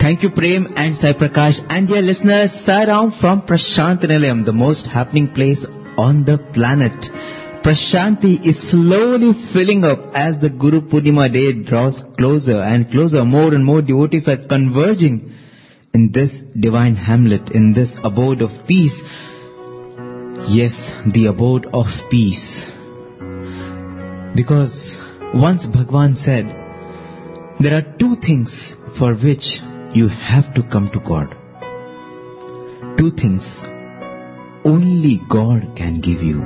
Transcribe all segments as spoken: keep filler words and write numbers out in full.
Thank you, Prem and Sai Prakash. And dear listeners, Saram from Prashant Nilayam, the most happening place on the planet. Prashanti is slowly filling up as the Guru Purnima day draws closer and closer. More and more devotees are converging in this divine hamlet, in this abode of peace. Yes, the abode of peace. Because once Bhagwan said, there are two things for which you have to come to God. Two things only God can give you.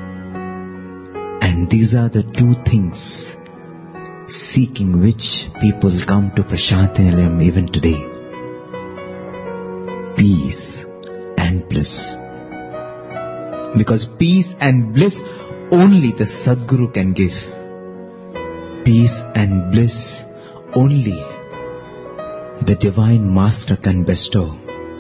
And these are the two things seeking which people come to Prashant Nilayam even today. Peace and bliss. Because peace and bliss only the Sadguru can give. Peace and bliss only the Divine Master can bestow.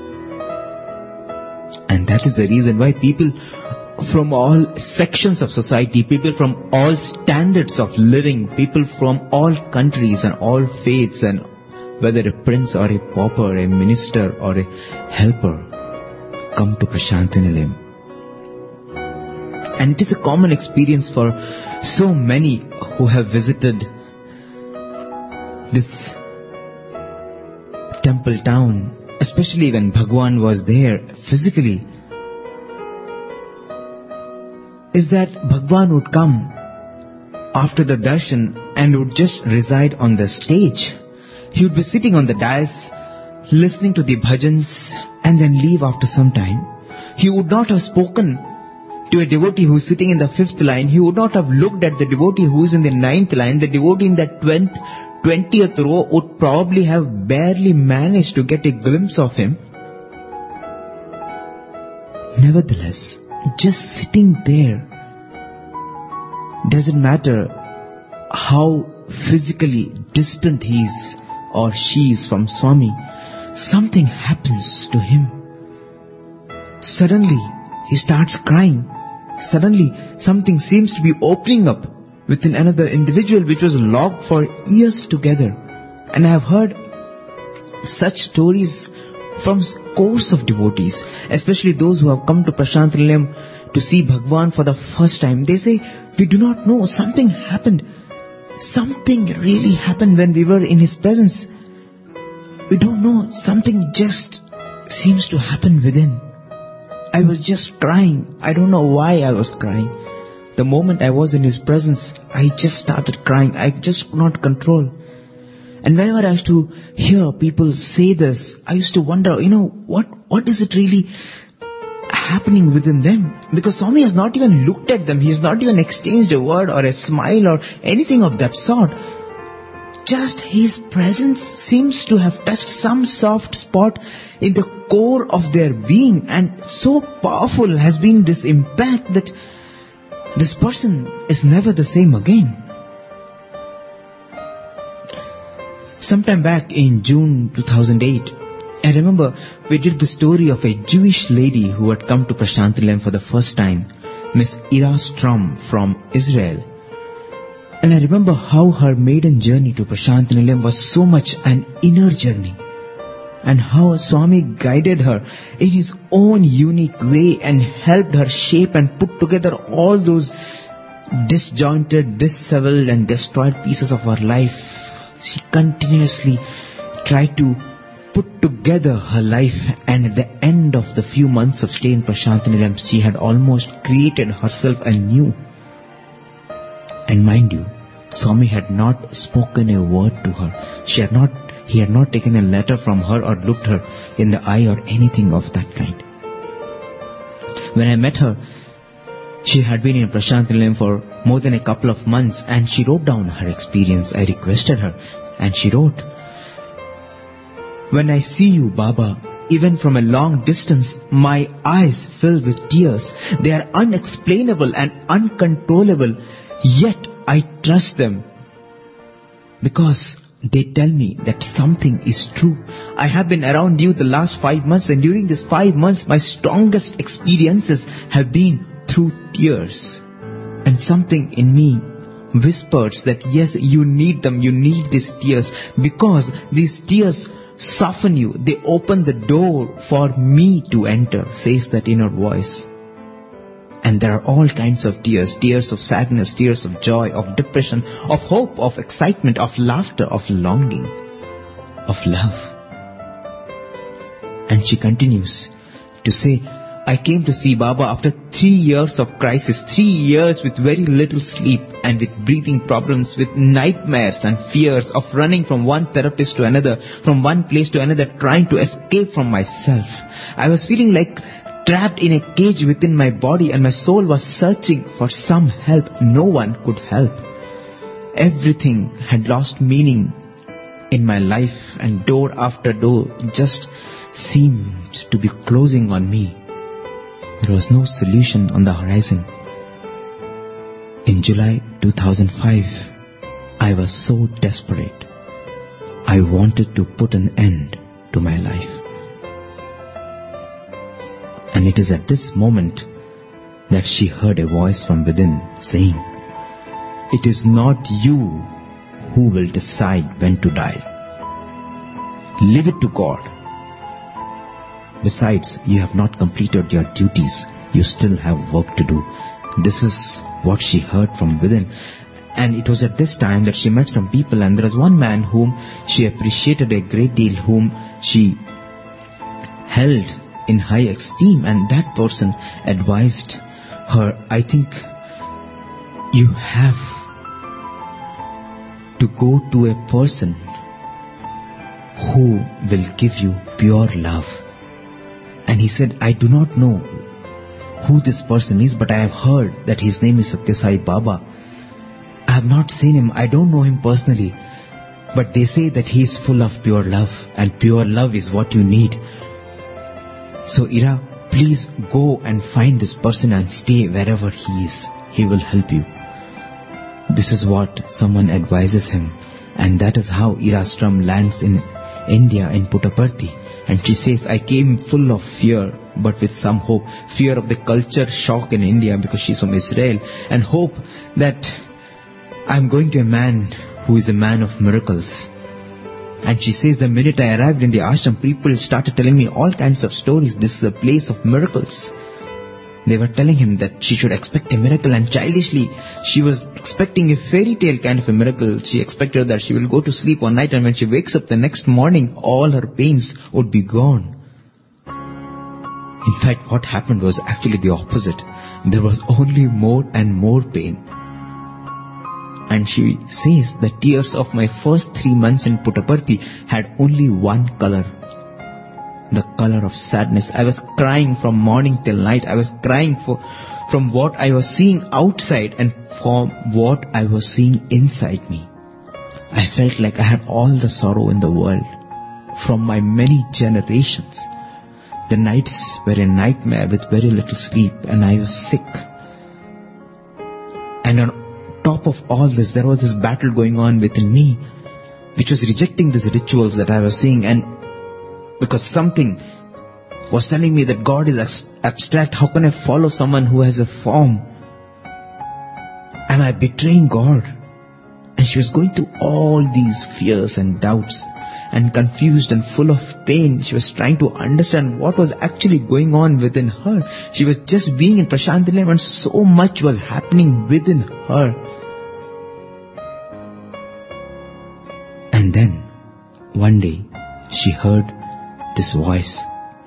And that is the reason why people from all sections of society, people from all standards of living, people from all countries and all faiths, and whether a prince or a pauper, a minister or a helper, come to Prashant Nilayam. And it is a common experience for so many who have visited this temple town, especially when Bhagwan was there physically, is that Bhagwan would come after the darshan and would just reside on the stage. He would be sitting on the dais, listening to the bhajans, and then leave after some time. He would not have spoken to a devotee who is sitting in the fifth line. He would not have looked at the devotee who is in the ninth line. The devotee in the twentieth row would probably have barely managed to get a glimpse of him. Nevertheless, just sitting there, doesn't matter how physically distant he is or she is from Swami, something happens to him. Suddenly, he starts crying. Suddenly, something seems to be opening up within another individual which was locked for years together. And I have heard such stories from scores of devotees, especially those who have come to Prashant Nilayam to see Bhagwan for the first time. They say, we do not know, something happened. Something really happened when we were in his presence. We don't know, something just seems to happen within. I was just crying. I don't know why I was crying. The moment I was in his presence, I just started crying. I just could not control. And whenever I used to hear people say this, I used to wonder, you know, what, what is it really happening within them? Because Swami has not even looked at them. He has not even exchanged a word or a smile or anything of that sort. Just his presence seems to have touched some soft spot in the core of their being, and so powerful has been this impact that this person is never the same again. Sometime back in June two thousand eight, I remember we did the story of a Jewish lady who had come to Prashant Nilayam for the first time, Miss Ira Strom from Israel. And I remember how her maiden journey to Prashant Nilayam was so much an inner journey, and how Swami guided her in his own unique way and helped her shape and put together all those disjointed, dissevered and destroyed pieces of her life. She continuously tried to put together her life, and at the end of the few months of stay in Prashant Nilayam, she had almost created herself anew. And mind you, Swami had not spoken a word to her. She had not, he had not taken a letter from her or looked her in the eye or anything of that kind. When I met her, she had been in Prashant Nilayam for more than a couple of months, and she wrote down her experience. I requested her, and she wrote, "When I see you, Baba, even from a long distance, my eyes fill with tears. They are unexplainable and uncontrollable, yet I trust them, because they tell me that something is true. I have been around you the last five months, and during these five months, my strongest experiences have been through tears. And something in me whispers that yes, you need them, you need these tears, because these tears soften you. They open the door for me to enter, says that inner voice. And there are all kinds of tears, tears of sadness, tears of joy, of depression, of hope, of excitement, of laughter, of longing, of love. And she continues to say, I came to see Baba after three years of crisis, three years with very little sleep and with breathing problems, with nightmares and fears of running from one therapist to another, from one place to another, trying to escape from myself. I was feeling like trapped in a cage within my body, and my soul was searching for some help. No one could help. Everything had lost meaning in my life, and door after door just seemed to be closing on me. There was no solution on the horizon. In July two thousand five, I was so desperate. I wanted to put an end to my life. And it is at this moment that she heard a voice from within saying, it is not you who will decide when to die. Leave it to God. Besides, you have not completed your duties. You still have work to do. This is what she heard from within. And it was at this time that she met some people, and there was one man whom she appreciated a great deal, whom she held in high esteem, and that person advised her, I think you have to go to a person who will give you pure love. And he said, I do not know who this person is, but I have heard that his name is Satya Sai Baba. I have not seen him, I don't know him personally, but they say that he is full of pure love, and pure love is what you need. So Ira, please go and find this person and stay wherever he is. He will help you. This is what someone advises him, and that is how Ira Strum lands in India, in Puttaparthi. And she says, I came full of fear, but with some hope. Fear of the culture shock in India because she's from Israel, and hope that I'm going to a man who is a man of miracles. And she says, the minute I arrived in the ashram, people started telling me all kinds of stories. This is a place of miracles. They were telling him that she should expect a miracle, and childishly she was expecting a fairy tale kind of a miracle. She expected that she will go to sleep one night, and when she wakes up the next morning, all her pains would be gone. In fact, what happened was actually the opposite. There was only more and more pain. And she says the tears of my first three months in Puttaparthi had only one color. The color of sadness. I was crying from morning till night. I was crying for, from what I was seeing outside and from what I was seeing inside me. I felt like I had all the sorrow in the world from my many generations. The nights were a nightmare with very little sleep, and I was sick. And on top of all this, there was this battle going on within me, which was rejecting these rituals that I was seeing, and because something was telling me that God is abstract. How can I follow someone who has a form? Am I betraying God? And she was going through all these fears and doubts, and confused and full of pain. She was trying to understand what was actually going on within her. She was just being in Prasanthi Nilayam, and so much was happening within her. And then, one day, she heard this voice.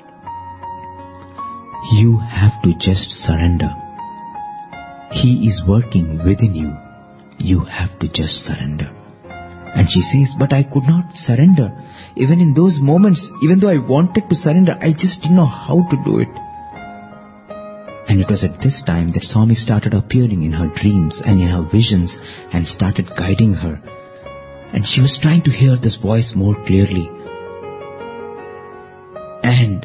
You have to just surrender. He is working within you. You have to just surrender. And she says, but I could not surrender. Even in those moments, even though I wanted to surrender, I just didn't know how to do it. And it was at this time that Swami started appearing in her dreams and in her visions and started guiding her. And she was trying to hear this voice more clearly. And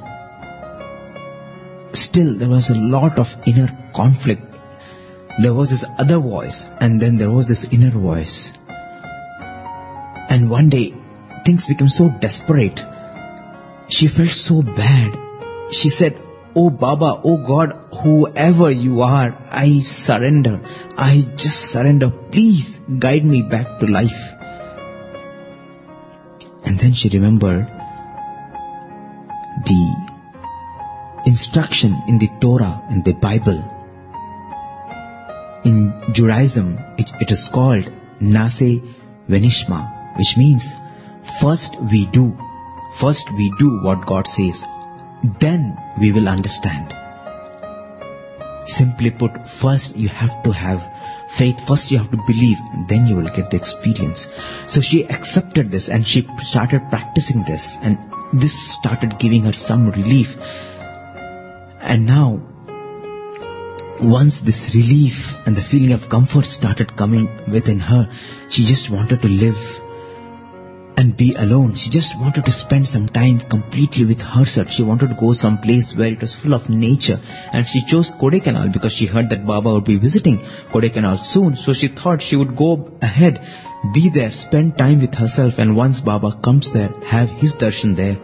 still there was a lot of inner conflict. There was this other voice, and then there was this inner voice. And one day, things became so desperate. She felt so bad. She said, Oh Baba, oh God, whoever you are, I surrender. I just surrender. Please guide me back to life. And then she remembered the instruction in the Torah, in the Bible. In Judaism, it, it is called Nase Venishma, which means first we do, first we do what God says, then we will understand. Simply put, first you have to have faith, first you have to believe, and then you will get the experience. So she accepted this and she started practicing this, and this started giving her some relief. And now, once this relief and the feeling of comfort started coming within her, she just wanted to live and be alone. She just wanted to spend some time completely with herself. She wanted to go some place where it was full of nature. And she chose Kodaikanal because she heard that Baba would be visiting Kodaikanal soon. So she thought she would go ahead, be there, spend time with herself, and once Baba comes there, have his darshan there.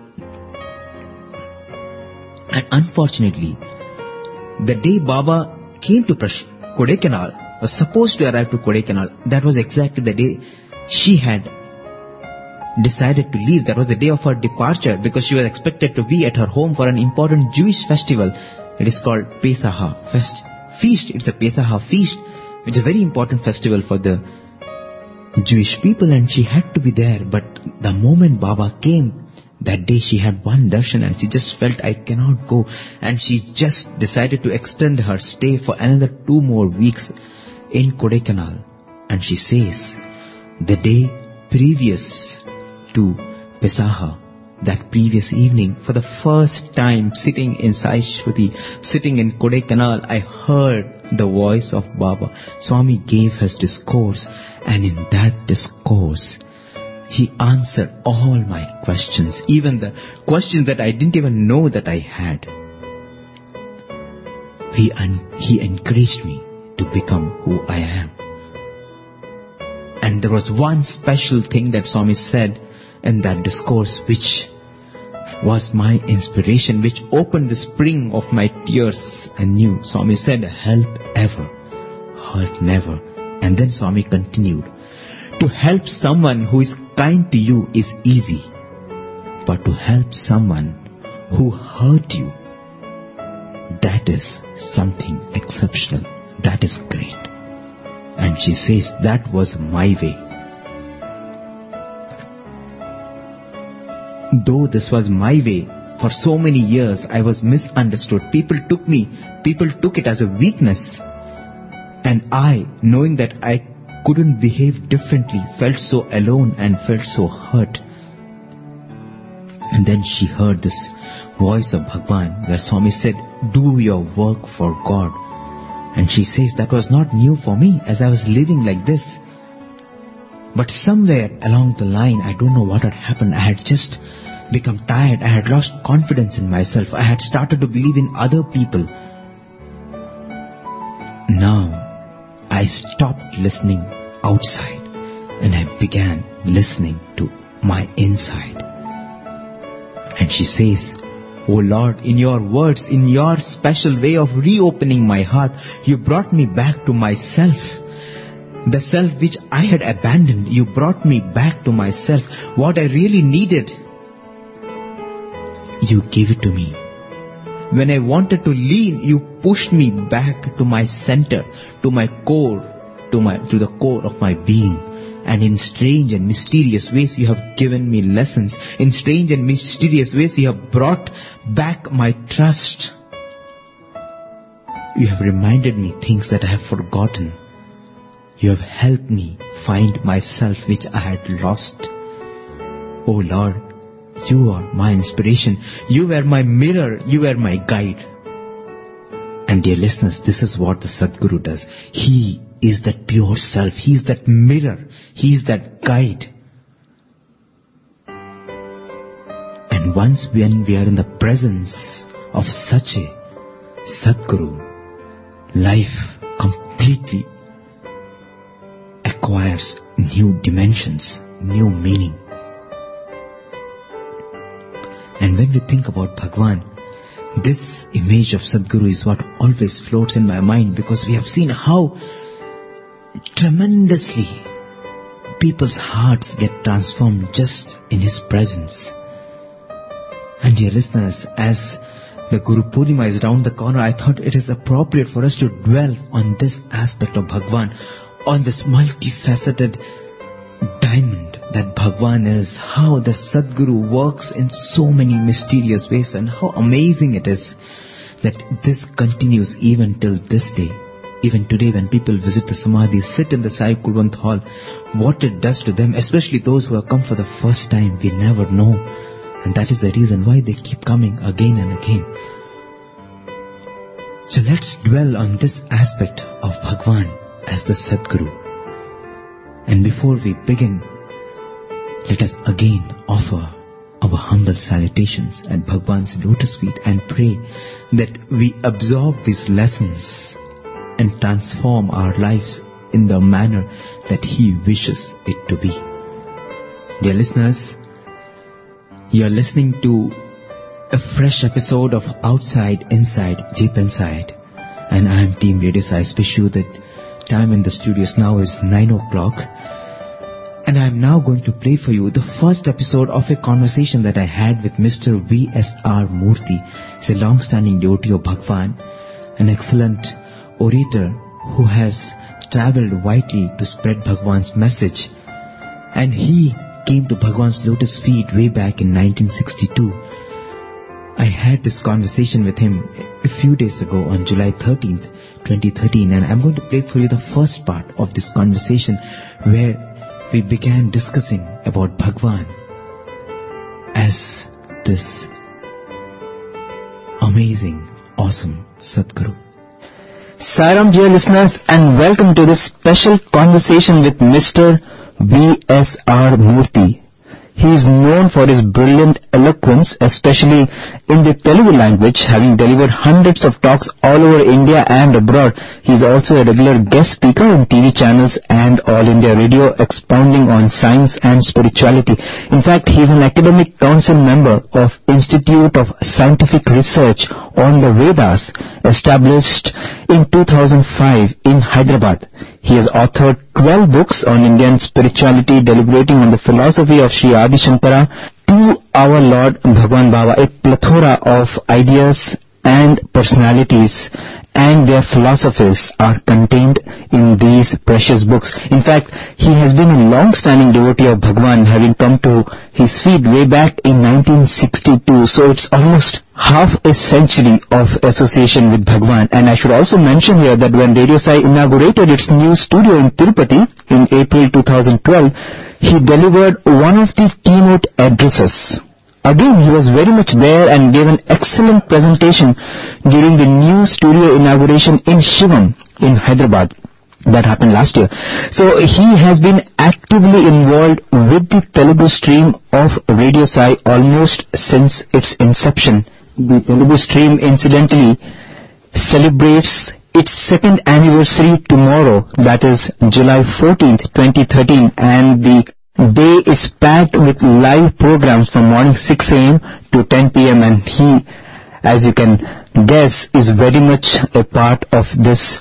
And unfortunately, the day Baba came to Prash- Kodaikanal, was supposed to arrive to Kodaikanal, that was exactly the day she had decided to leave. That was the day of her departure, because she was expected to be at her home for an important Jewish festival. It is called Pesach Fest. Feast. It's a Pesach feast. It's a very important festival for the Jewish people, and she had to be there. But the moment Baba came, that day she had one darshan and she just felt, I cannot go. And she just decided to extend her stay for another two more weeks in Kodaikanal. And she says, the day previous to Pesach, that previous evening, for the first time sitting in Sai Shruti, sitting in Kodaikanal, I heard the voice of Baba. Swami gave his discourse, and in that discourse, he answered all my questions, even the questions that I didn't even know that I had. He, un- he encouraged me to become who I am. And there was one special thing that Swami said in that discourse, which was my inspiration, which opened the spring of my tears anew. Swami said, help ever, hurt never. And then Swami continued, to help someone who is kind to you is easy, but to help someone who hurt you, that is something exceptional. That is great. And she says, that was my way. Though this was my way, for so many years I was misunderstood. People took me, people took it as a weakness. And I, knowing that I couldn't behave differently, felt so alone and felt so hurt. And then she heard this voice of Bhagwan, where Swami said, do your work for God. And she says, that was not new for me, as I was living like this. But somewhere along the line, I don't know what had happened. I had just become tired. I had lost confidence in myself. I had started to believe in other people. Now, I stopped listening outside and I began listening to my inside. And she says, oh Lord, in your words, in your special way of reopening my heart, you brought me back to myself. The self which I had abandoned, you brought me back to myself. What I really needed, you gave it to me. When I wanted to lean, you pushed me back to my center, to my core, to my to the core of my being. And in strange and mysterious ways, you have given me lessons. In strange and mysterious ways, you have brought back my trust. You have reminded me things that I have forgotten. You have helped me find myself which I had lost. Oh Lord, you are my inspiration. You were my mirror. You were my guide. And dear listeners, this is what the Sadguru does. He is that pure self. He is that mirror. He is that guide. And once when we are in the presence of such a Sadguru, life completely acquires new dimensions, new meaning. And when we think about Bhagwan, this image of Sadguru is what always floats in my mind, because we have seen how tremendously people's hearts get transformed just in his presence. And dear listeners, as the Guru Purnima is around the corner, I thought it is appropriate for us to dwell on this aspect of Bhagwan, on this multifaceted diamond that Bhagwan is, how the Sadguru works in so many mysterious ways, and how amazing it is that this continues even till this day. Even today when people visit the Samadhi, sit in the Sai Kulwant Hall, what it does to them, especially those who have come for the first time, we never know. And that is the reason why they keep coming again and again. So let's dwell on this aspect of Bhagwan as the Sadguru. And before we begin, let us again offer our humble salutations at Bhagwan's lotus feet and pray that we absorb these lessons and transform our lives in the manner that He wishes it to be. Dear listeners, you are listening to a fresh episode of Outside, Inside, Deep Inside. And I am Team Radio Sai. I wish you that time in the studios now is nine o'clock. And I am now going to play for you the first episode of a conversation that I had with Mister V S R Murthy. He's a long-standing devotee of Bhagwan, an excellent orator who has travelled widely to spread Bhagwan's message. And he came to Bhagwan's lotus feet way back in nineteen sixty-two. I had this conversation with him a few days ago on July thirteenth, twenty thirteen, and I'm going to play for you the first part of this conversation where we began discussing about Bhagwan as this amazing, awesome Sadguru. Sairam, dear listeners, and welcome to this special conversation with Mister V S R Murthy. He is known for his brilliant eloquence, especially in the Telugu language, having delivered hundreds of talks all over India and abroad. He is also a regular guest speaker on T V channels and All India Radio, expounding on science and spirituality. In fact, he is an academic council member of Institute of Scientific Research on the Vedas, established in two thousand five in Hyderabad. He has authored twelve books on Indian spirituality, deliberating on the philosophy of Sri Adi Shankara to our Lord Bhagwan Baba, a plethora of ideas and personalities and their philosophies are contained in these precious books. In fact, he has been a long-standing devotee of Bhagwan, having come to his feet way back in nineteen sixty-two. So it's almost half a century of association with Bhagwan. And I should also mention here that when Radio Sai inaugurated its new studio in Tirupati in April two thousand twelve, he delivered one of the keynote addresses. Again, he was very much there and gave an excellent presentation during the new studio inauguration in Shivam in Hyderabad. That happened last year. So he has been actively involved with the Telugu stream of Radio Sai almost since its inception. The Telugu stream incidentally celebrates its second anniversary tomorrow, that is July fourteenth, twenty thirteen, and the day is packed with live programs from morning six a.m. to ten p.m. and he, as you can guess, is very much a part of this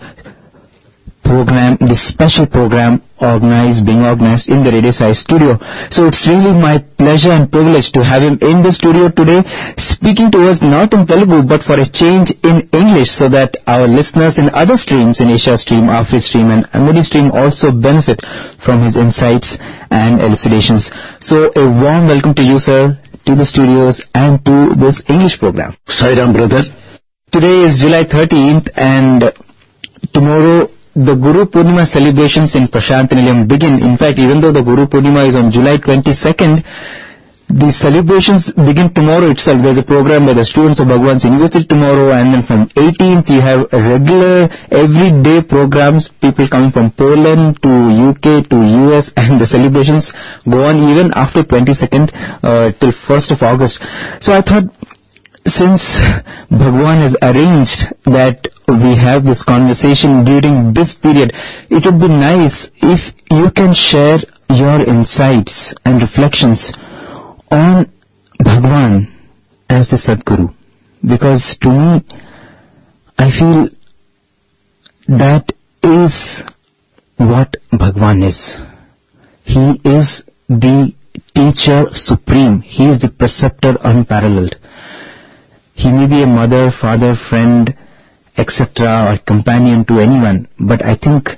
program, this special program organized, being organized in the Radio Sai studio. So it's really my pleasure and privilege to have him in the studio today, speaking to us not in Telugu but for a change in English, so that our listeners in other streams, in Asia Stream, Afri Stream and Amudi Stream, also benefit from his insights and elucidations. So a warm welcome to you, sir, to the studios and to this English program. Sairam, brother. Today is July thirteenth and tomorrow the Guru Purnima celebrations in Prashant Nilayam begin. In fact, even though the Guru Purnima is on July twenty-second, the celebrations begin tomorrow itself. There's a program by the students of Bhagwan's University tomorrow, and then from eighteenth you have regular everyday programs, people coming from Poland to U K to U S, and the celebrations go on even after twenty-second uh, till first of August. So I thought, since Bhagwan has arranged that we have this conversation during this period, it would be nice if you can share your insights and reflections on Bhagwan as the Sadguru. Because to me, I feel that is what Bhagwan is. He is the teacher supreme. He is the preceptor unparalleled. He may be a mother, father, friend, et cetera, or companion to anyone, but I think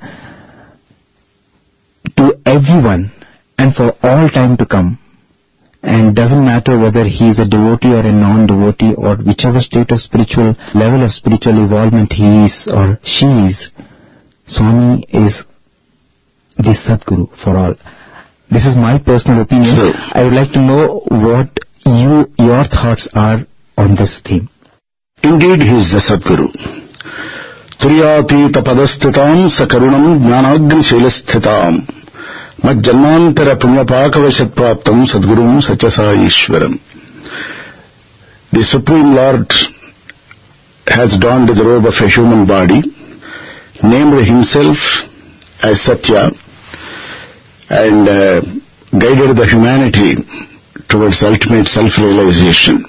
to everyone and for all time to come, and doesn't matter whether he is a devotee or a non-devotee or whichever state of spiritual level of spiritual involvement he is or she is, Swami is the Sadguru for all. This is my personal opinion. Sure. I would like to know what you, your thoughts are on this theme. Indeed, he is the Sadguru. Turiyatita padasthitam sakarunam jnanagni shilashthitam majjanmantara punyapakavashat praptam sadgurum satyasa ishwaram. The Supreme Lord has donned the robe of a human body, named himself as Satya, and uh, guided the humanity towards ultimate self-realization.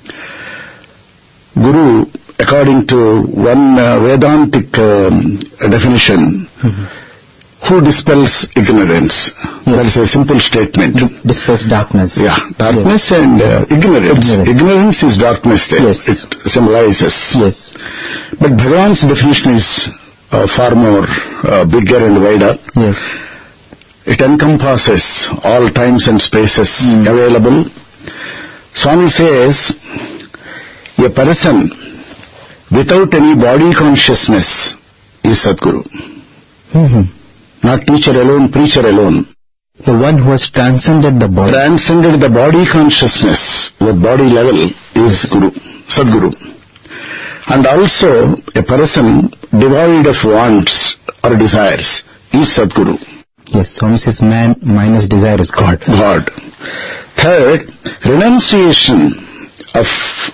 Guru, according to one uh, Vedantic um, definition, mm-hmm. who dispels ignorance. Yes. That is a simple statement. Dispels darkness. Yeah, darkness yes. and uh, ignorance. ignorance. Ignorance is darkness there. Yes. It symbolizes. Yes. But Bhagavan's definition is uh, far more uh, bigger and wider. Yes. It encompasses all times and spaces mm. available. Swami says, a person without any body consciousness is Sadguru. Mm-hmm. Not teacher alone, preacher alone. The one who has transcended the body. Transcended the body consciousness, the body level is Guru, Sadguru. And also a person devoid of wants or desires is Sadguru. Yes, Swami says man minus desire is God. God. Third, renunciation of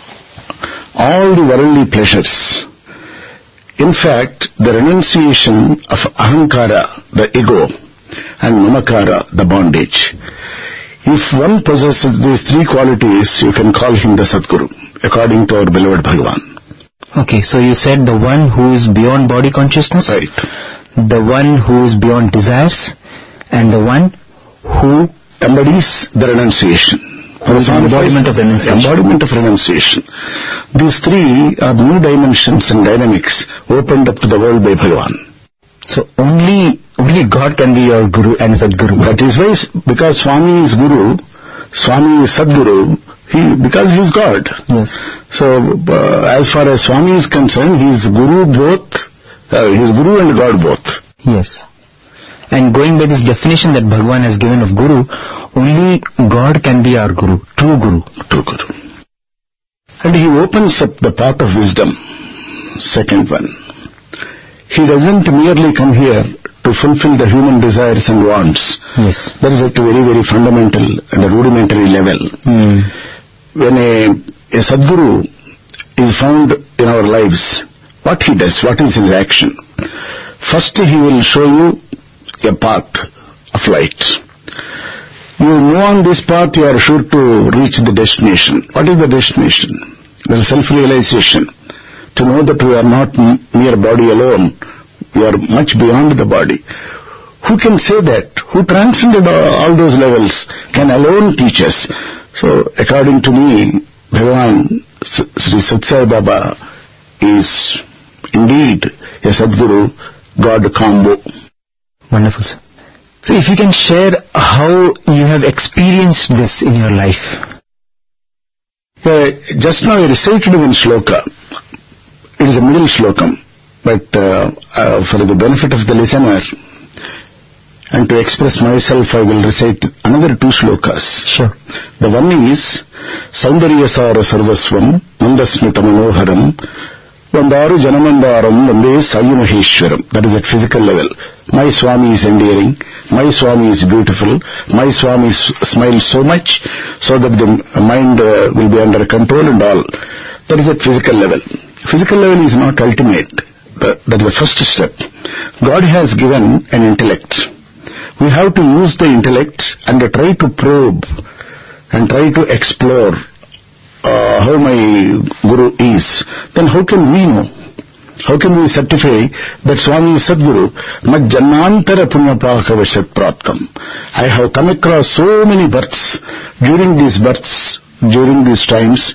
all the worldly pleasures. In fact, the renunciation of ahankara, the ego, and mamakara, the bondage. If one possesses these three qualities, you can call him the Sadguru, according to our beloved Bhagavan. Okay, so you said the one who is beyond body consciousness, right? The one who is beyond desires, and the one who embodies the renunciation. The embodiment of renunciation. Embodiment of renunciation. These three are new dimensions and dynamics opened up to the world by Bhagavan. So only only God can be your Guru and Sadguru. That is why, because Swami is Guru, Swami is Sadguru, he, because he is God. Yes. So uh, as far as Swami is concerned, he is Guru both, uh, he is Guru and God both. Yes. And going by this definition that Bhagavan has given of Guru, only God can be our Guru, true Guru. True Guru. And he opens up the path of wisdom, second one. He doesn't merely come here to fulfill the human desires and wants. Yes. That is at a very, very fundamental and a rudimentary level. Mm. When a, a Sadguru is found in our lives, what he does, what is his action? First he will show you a path of light. You move on this path, you are sure to reach the destination. What is the destination? The self-realization. To know that we are not mere body alone. We are much beyond the body. Who can say that? Who transcended all those levels can alone teach us. So, according to me, Bhagavan Sri Sathya Sai Baba is indeed a Sadguru God combo. Wonderful, sir. So if you can share how you have experienced this in your life. Uh, just now I recited in shloka. It is a middle slokam, but uh, uh, for the benefit of the listener and to express myself, I will recite another two shlokas. Sure. The one is Saundaryasara Sarvasvam Mandasmita Manoharam Vandaru Janamandaram Vande Sayi Maheshwaram. That is at physical level. My Swami is endearing, my Swami is beautiful, my Swami smiles so much so that the mind uh, will be under control and all. That is at physical level. Physical level is not ultimate. That is the first step. God has given an intellect. We have to use the intellect and try to probe and try to explore uh, how my Guru is. Then how can we know? How can we certify that Swami is Sadguru? Majjanmantara punyapakavashat praptam. I have come across so many births. During these births, during these times,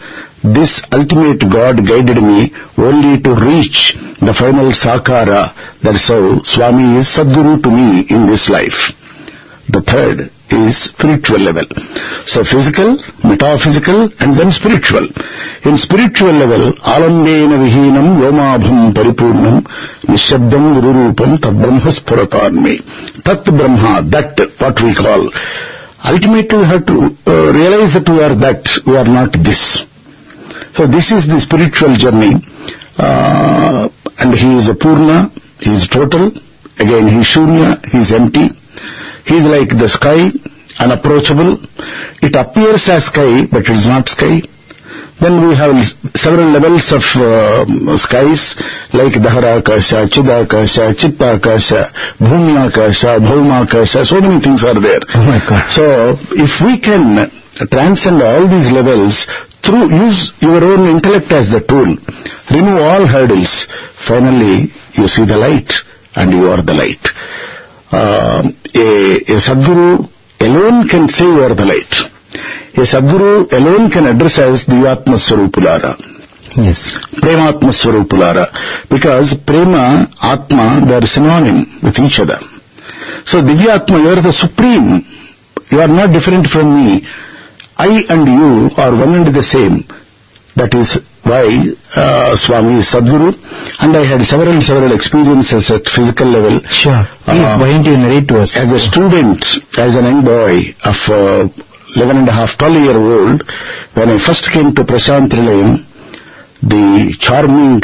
this ultimate God guided me only to reach the final Sakara. That's how Swami is Sadguru to me in this life. The third is spiritual level. So physical, metaphysical, and then spiritual. In spiritual level, alandena vihinam yomabham paripurnam nishabdam gururupam tad brahma spuratanme. Tat brahma, that what we call. Ultimately we have to uh, realize that we are that, we are not this. So this is the spiritual journey, uh, and he is a Purna, he is total, again he is Shunya, he is empty, he is like the sky, unapproachable. It appears as sky, but it is not sky. Then we have several levels of uh, skies, like Daharakasha, Chidakasha, Chittakasha, Bhumyakasha, Bhaumakasha, so many things are there. Oh my God. So if we can transcend all these levels, through use your own intellect as the tool, remove all hurdles, finally you see the light and you are the light. Uh, a, a Sadguru alone can say you are the light. A Sadguru alone can address as Divyatma Swarupulara. Yes. Prematma Swarupulara. Because Prema, Atma, they are synonym with each other. So Divyatma, you are the supreme. You are not different from me. I and you are one and the same. That is why uh, Swami is Sadguru, and I had several several experiences at physical level. Sure. Please, uh, why don't you narrate to us? As a student, as an young boy of uh, eleven and a half, twelve year old, when I first came to Prashant Nilayam, the charming,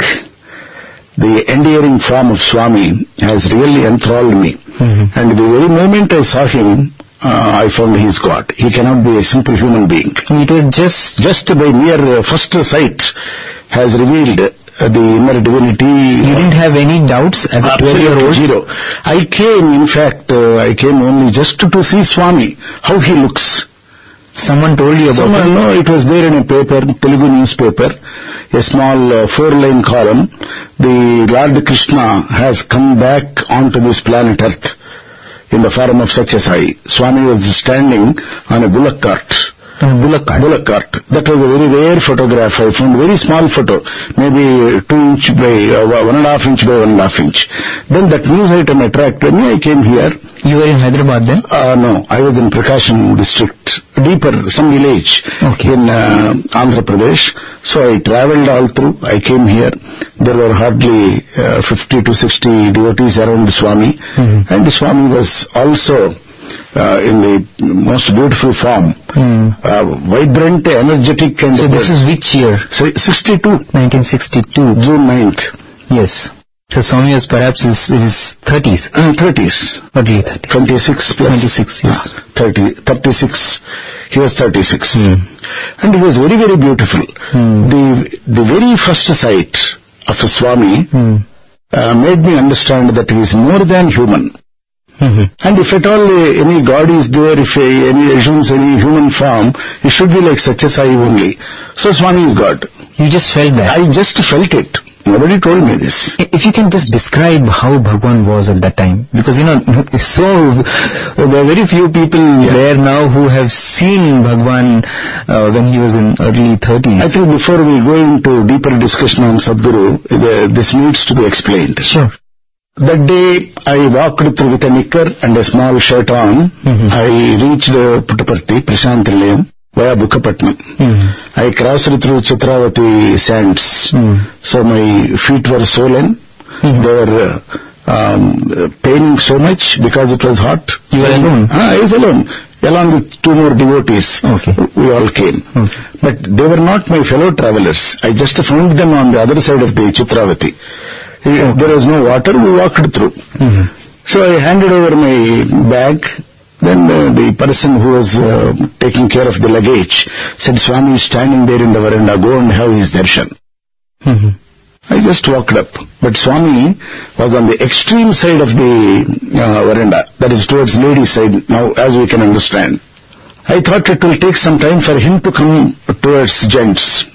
the endearing form of Swami has really enthralled me. Mm-hmm. And the very moment I saw him, Uh, I found he is God. He cannot be a simple human being. It was just... Just by mere uh, first sight has revealed uh, the inner divinity. You didn't have any doubts as a twelve-year-old? Zero. I came, in fact, uh, I came only just to, to see Swami, how he looks. Someone told you about Someone, it? No, it was there in a paper, Telugu newspaper, a small uh, four-line column. The Lord Krishna has come back onto this planet Earth in the form of such a Sai. Swami was standing on a bullock cart. On a bullock cart? Bullock cart. That was a very rare photograph. I found very small photo, maybe two inch by uh, one and a half inch by one and a half inch. Then that news item attracted me. I came here. You were in Hyderabad then? Uh, no, I was in Prakasham district, deeper, some village okay. in uh, Andhra Pradesh. So I travelled all through. I came here. There were hardly uh, fifty to sixty devotees around Swami. Mm-hmm. And Swami was also uh, in the most beautiful form. Mm. Uh, vibrant, energetic. And so this is which year? sixty-two. nineteen sixty-two. June ninth. Yes. So Swami was perhaps in his thirties. Uh, thirties. Early thirties. twenty-six plus. twenty-six, yes. Uh, thirty, thirty-six. He was thirty-six. Mm. And he was very, very beautiful. Mm. The the very first sight of Swami mm. uh, made me understand that he is more than human. Mm-hmm. And if at all uh, any God is there, if uh, any assumes any human form, it should be like such a Sai only. So Swami is God. You just felt that? I just felt it. Nobody told me this. If you can just describe how Bhagwan was at that time, because you know, so there are very few people yeah. there now who have seen Bhagwan uh, when he was in early thirties. I think before we go into deeper discussion on Sadguru, the, this needs to be explained. Sure. That day I walked through with a knicker and a small shirt on. Mm-hmm. I reached uh, Puttaparthi, Prashant Nilayam, via Bukkapatnam. Mm-hmm. I crossed through Chitravati sands. Mm. So my feet were swollen. Mm-hmm. They were uh, um, paining so much because it was hot. You were alone? Ah, I was alone. Along with two more devotees. Okay. We all came. Okay. But they were not my fellow travelers. I just found them on the other side of the Chitravati. Okay. There was no water. We walked through. Mm-hmm. So I handed over my bag. Then uh, the person who was uh, taking care of the luggage said, Swami is standing there in the veranda, go and have his darshan. Mm-hmm. I just walked up. But Swami was on the extreme side of the uh, veranda, that is towards ladies' side now, as we can understand. I thought it will take some time for him to come towards gents.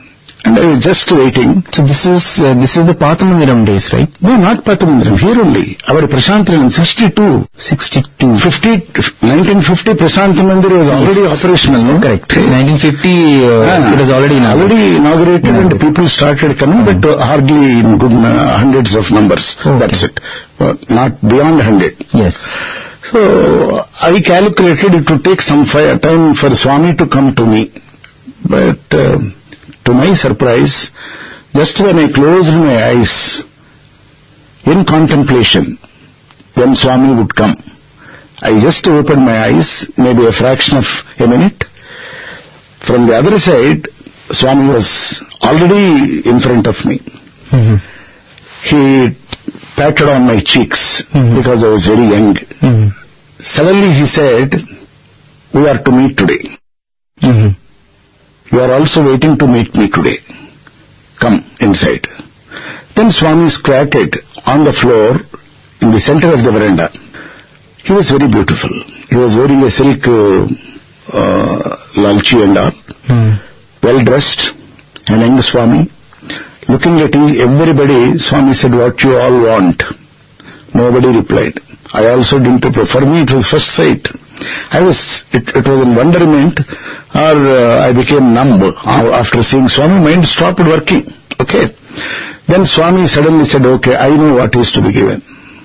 And I was just waiting. So this is uh, this is the Pathamandiram days, right? No, not Pathamandiram, here only. Our Prashantiram, sixty-two. sixty-two. fifty, nineteen fifty Prashanti Mandir was already yes. operational, no? Correct. nineteen fifty, uh, ah, it was already inaugurated. Already inaugurated yeah. and people started coming, mm-hmm. but uh, hardly in good uh, hundreds of numbers. Okay. That's it. Uh, not beyond one hundred. Yes. So, I calculated it would take some time for Swami to come to me. But, uh, to my surprise, just when I closed my eyes, in contemplation, when Swami would come, I just opened my eyes, maybe a fraction of a minute. From the other side, Swami was already in front of me. Mm-hmm. He patted on my cheeks mm-hmm. because I was very young. Mm-hmm. Suddenly he said, "We are to meet today. Mm-hmm. You are also waiting to meet me today. Come inside." Then Swami squatted on the floor in the center of the veranda. He was very beautiful. He was wearing a silk uh, uh, lalchi and all. Mm. Well dressed, and young Swami. Looking at everybody, Swami said, "What you all want?" Nobody replied. I also didn't reply. For me, it was first sight. I was, it, it was in wonderment, or uh, I became numb after seeing Swami. Mind stopped working. Okay. Then Swami suddenly said, "Okay, I know what is to be given."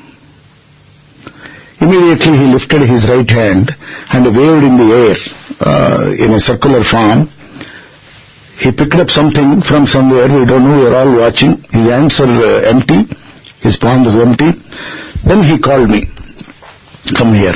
Immediately he lifted his right hand and waved in the air uh, in a circular form. He picked up something from somewhere. We don't know. We are all watching. His hands are uh, empty. His palm was empty. Then he called me, "Come here."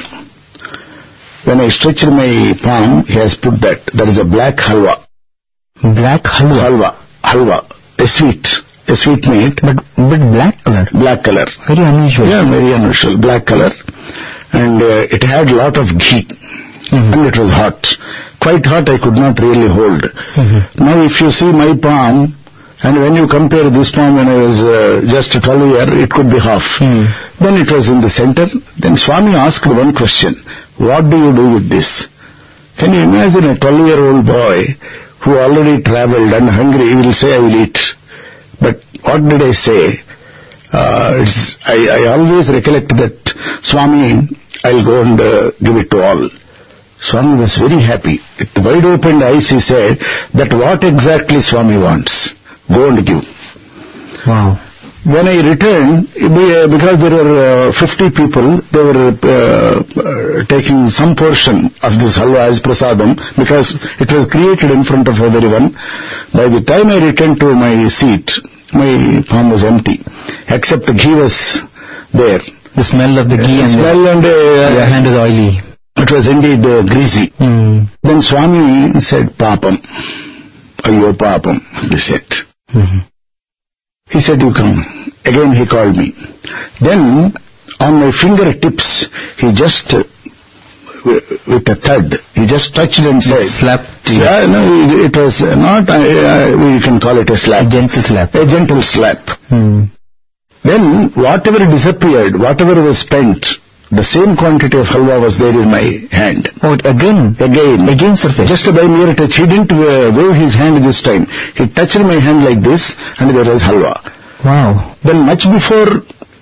When I stretched my palm, he has put that. That is a black halwa. Black halwa? Halwa. Halwa. A sweet. A sweet meat. But, but black color? Black color. Very unusual. Yeah, very unusual. Black color. And uh, it had lot of ghee. Mm-hmm. And it was hot. Quite hot, I could not really hold. Mm-hmm. Now if you see my palm, and when you compare this palm when I was uh, just twelve years, it could be half. Mm. Then it was in the center. Then Swami asked one question. "What do you do with this?" Can you imagine a twelve-year-old boy who already traveled and hungry, he will say, "I will eat." But what did I say? Uh, it's, I, I always recollect that, "Swami, I'll go and uh, give it to all." Swami was very happy. With wide open eyes he said that what exactly Swami wants. Go and give. Wow. When I returned, because there were uh, fifty people, they were uh, uh, taking some portion of this halwa as prasadam, because it was created in front of everyone. By the time I returned to my seat, my palm was empty, except the ghee was there. The smell of the ghee uh, and smell the, and uh, your hand is oily. It was indeed uh, greasy. Mm. Then Swami said, "Papam, ayyo papam," he said. Mm-hmm. He said, "You come." Again he called me. Then on my fingertips, he just, uh, with a thud, he just touched and said, "Slap." Yeah, no, it was not, uh, we can call it a slap. A gentle slap. A gentle slap. Mm. Then whatever disappeared, whatever was spent, the same quantity of halwa was there in my hand. Oh, again? Again. Again surface. Just by mere touch. He didn't uh, wave his hand this time. He touched my hand like this and there was halwa. Wow. Then much before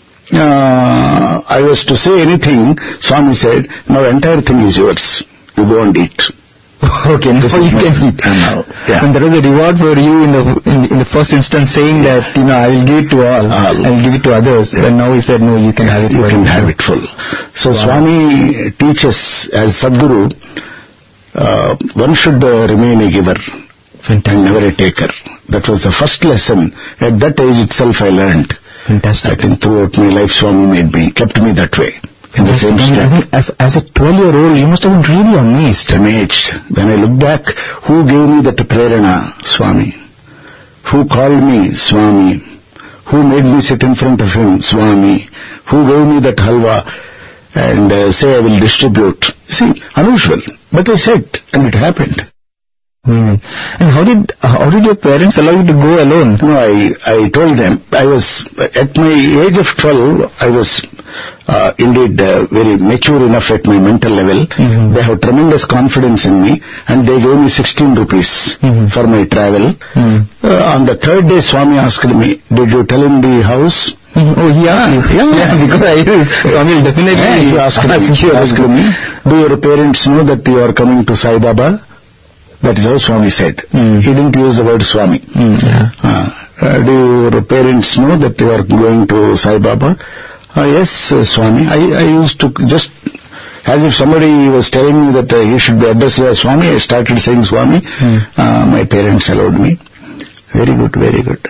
uh, I was to say anything, Swami said, "Now entire thing is yours. You go and eat." Okay, now you can eat. Now, yeah. And there is a reward for you in the in, in the first instance saying that, you know, I will give it to all. all. I will give it to others. Yeah. And now he said, "No, you can have it." You can have it full. So wow. Swami teaches as Sadguru, uh, one should uh, remain a giver. Fantastic. And never a taker. That was the first lesson. At that age itself I learned. Fantastic. I think throughout my life Swami made me, kept me that way. In the same strength. I think as a twelve-year-old, you must have been really amazed. Amazed. When I look back, who gave me that prerana? Swami. Who called me? Swami. Who made me sit in front of him? Swami. Who gave me that halwa and uh, say I will distribute? See, unusual. But I said, and it happened. Mm. And how did how did your parents allow you to go alone? No, I, I told them, I was, at my age of twelve, I was uh, indeed uh, very mature enough at my mental level. Mm-hmm. They have tremendous confidence in me, and they gave me sixteen rupees mm-hmm. for my travel. Mm-hmm. Uh, on the third day, Swami asked me, did you tell him the house? Mm-hmm. Oh, he asked you? Yeah, yeah, because I Swami will definitely yeah, he asked me, he asked me, do your parents know that you are coming to Sai Baba? That is how Swami said. Mm. He didn't use the word Swami. Mm, yeah. uh, uh, do your parents know that you are going to Sai Baba? Uh, yes, uh, Swami. I, I used to just, as if somebody was telling me that uh, you should be addressed as Swami, I started saying Swami. Mm. Uh, my parents allowed me. Very good, very good.